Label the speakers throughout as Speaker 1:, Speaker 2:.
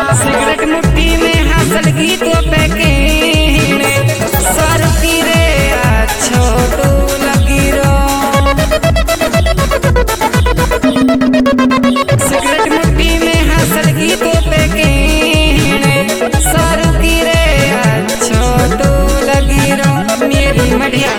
Speaker 1: Cigarette मुट्ठी में हासिल गीतों पे कीने सारुकी रे छोटू लगी रो। सिगरेट मुट्ठी में हासिल गीतों पे कीने सारुकी रे छोटू लगी रो। मेरी मढ़िया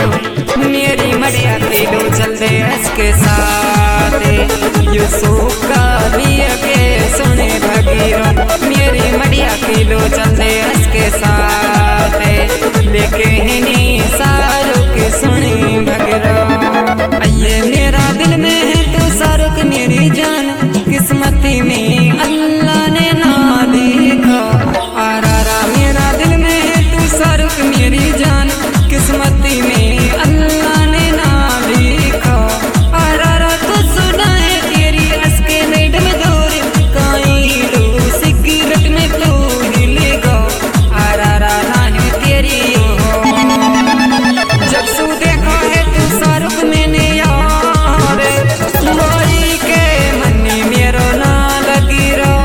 Speaker 1: किलो चल दे इसके साथ यूसुफ का लिया के सुने भगीरो। मेरी मढ़िया किलो चल दे इसके साथ लेके ही शाहरुख सुने भगीरो। ये मेरा दिल में है तू शाहरुख मेरी जान किस्मती में अल्लाह ने ना देखा। आरा मेरा दिल में है तू शाहरुख मेरी जान किस्मती में अल्लाह ने ना देखा। आरा तो सुना है तेरी असके नेट में दूर काई लो सिगरेट में तू हिलेगा। आरा है तेरी जब सू देखा है तू शाहरुख मैंने यार मोरी के मन्नी मेरो ना लगी रो।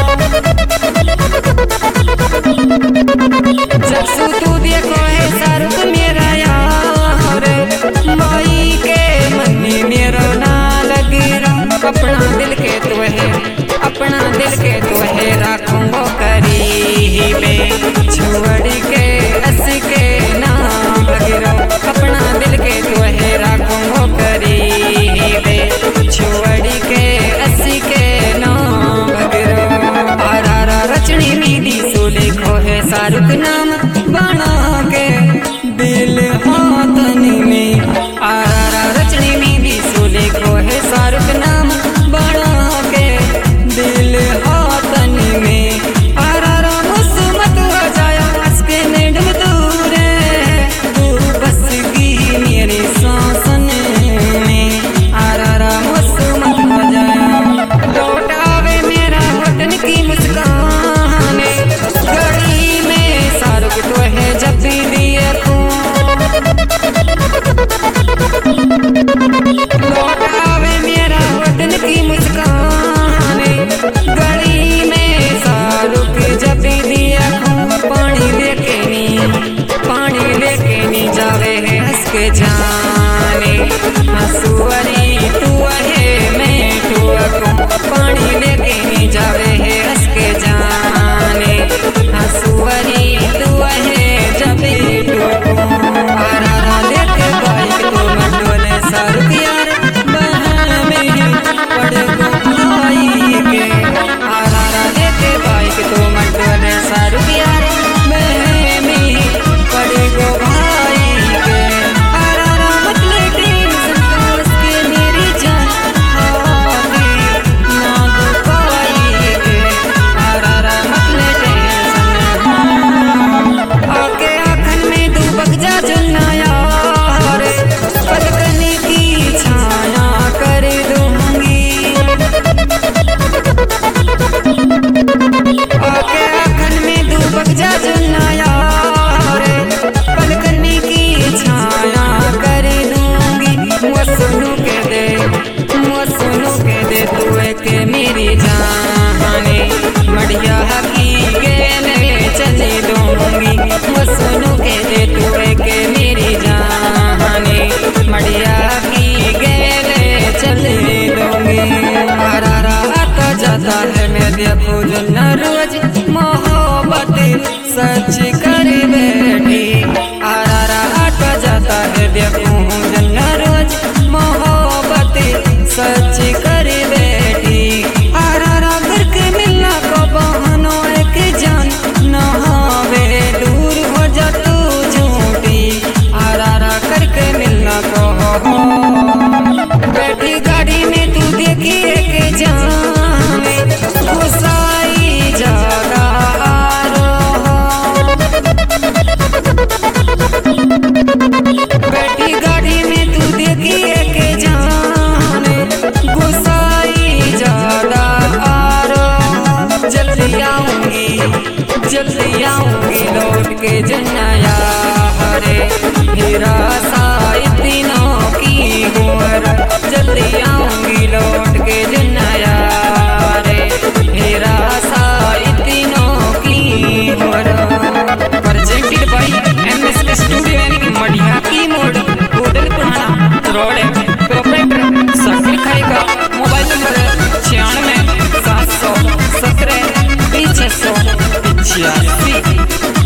Speaker 1: जब सू तू देखो है शाहरुख मेरा यार मोरी के मन्नी मेरो ना लगी रो। अपना दिल के तो है राखूंगो करीबे छोड़ के हंस के नाम भगीरो। अपना दिल के तो है राखूंगो करीबे छोड़ के हंस के नाम भगीरो। आरा रचनी मीडी सो लिखो है शाहरुख नाम बना के दिल हाथनी में। आरा रचनी मीडी सो लिखो है शाहरुख नाम बना के दिल हाथनी में। आरा मुसमत हो जाया असके नेड में दूर तू बस गई मेरी सांसन में। आरा मुसमत हो जाया लौट आवे मेरा होटन की मुस्कान गली में शाहरुख तो है जब भी दिए तू। लौट आवे मेरा होटन की मुस्कान गली में शाहरुख जब भी दिया पानी लेके नी जावे है हंस के जाने हंसुअरी तू है मैं ठुआ पानी लेके नी जावे है हंस के जाने हंसुअरी तू है जब भी आरा लेके बाइक तो मंडोले शाहरुख यार बहन में पड़े गो भाई के। आरा लेके बाइक तो मंडोले शाहरुख यार बहन में पड़े गो भाई के। आरा मतलब टेंशन के मेरी जान ना दुखाई के। आरा मतलब टेंशन आके आँखन में तू बग जा जुलना यार पलकने की छाया कर दूंगी। आके आँखन में तू बग जा जुलना यार पलकने की छाया कर दूंगी। मौसनू के दे तू के मेरी जाने मढ़िया की गेले चले दूंगी। मौसनू के दे तू के मेरी जाने मढ़िया की गेले चले दूंगी। आरा आता जाता है मैं देखो जो न रोज मोहब्बत सच कर बैठी। आरा आता जाता है देखो जो न रोज मोहब्बत सच कर बैठी। आरा करके मिलना को बहानों एक जान नहावे दूर हो जा तू झूठी। आरा करके मिलना को बैठी गाड़ी में तू देखी एक जाने गुस्साई जागा बैठी गाड़ी में तू देखी एक जाने गुस्साई जागा जल्दी आऊंगी लौट के जन्नया हरे मेरा साई दिनों की गोर। जल्दी आऊंगी लौट के जन्नया रे मेरा साई 86।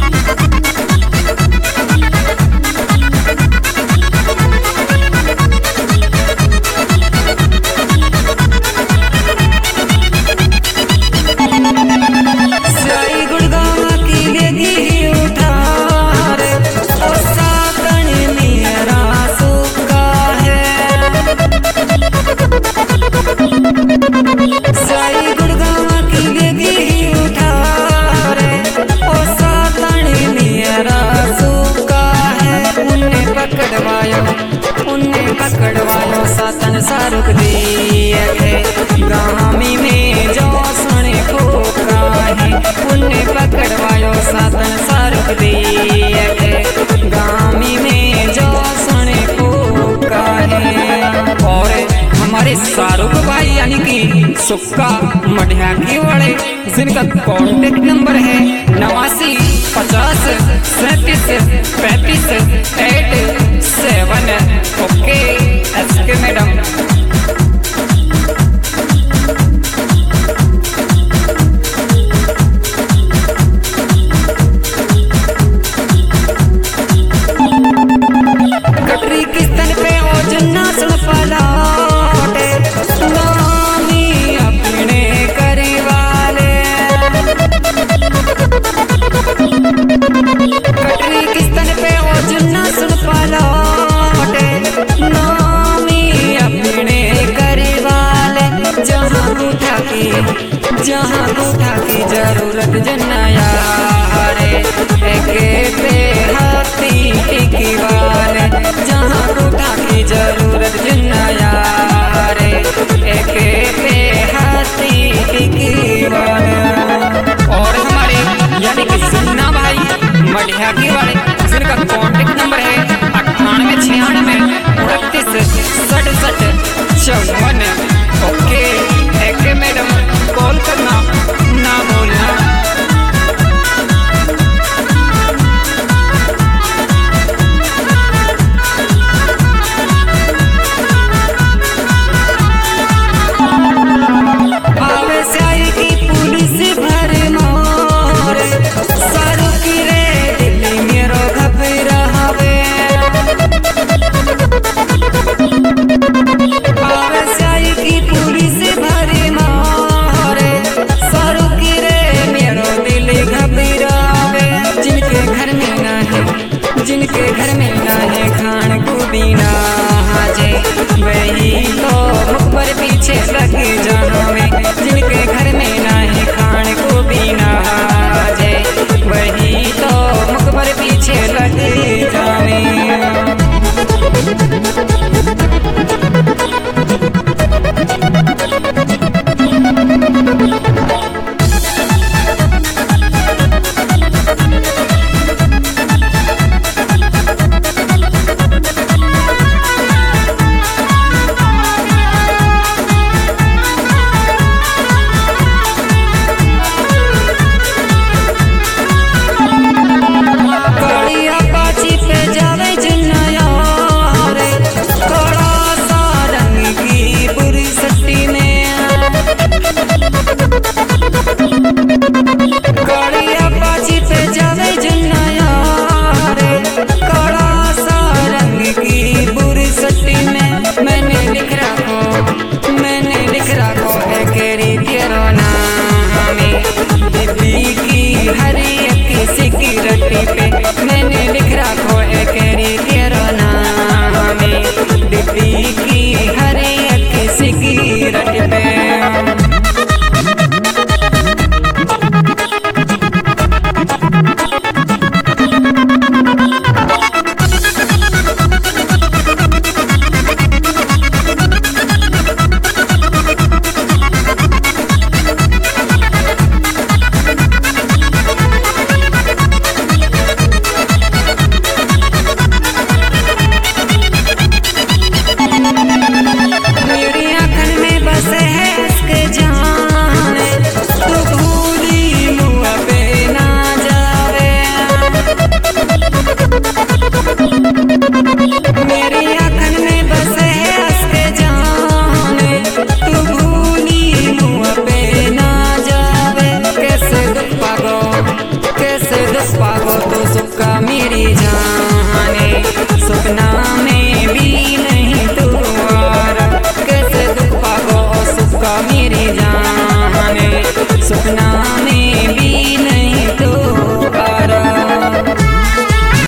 Speaker 1: पकड़वायो सातन सारुक दिए गामी में जो सुने को काहे उन्हें पकड़वायो सातन सारुक दिए गामी में जो सुने को काहे। और हमारे शाहरुख भाई यानी कि सुक्का मढ़िया के वाले जिनका कॉन्टेक्ट नंबर है 89 50 37 35 87। ओके एसके मैडम। कटरी किस्तन पे ओ जन्ना सुन पलाटे नामी अपने करे वाले। कटरी किस्तन पे ओ जन्ना सुन पलाटे नामी अपने करे वाले। जहाँ उठा की जरूरत जन्ना यारे एके पे हाथी टिकी वाले। जहाँ उठा की जरूरत जन्ना यारे एके पे हाथी टिकी वाले। और हमारे यानी कि सुन्ना भाई मढ़िया के वाले जिनका कॉन्टेक्ट नंबर है 98 96 38 67 54।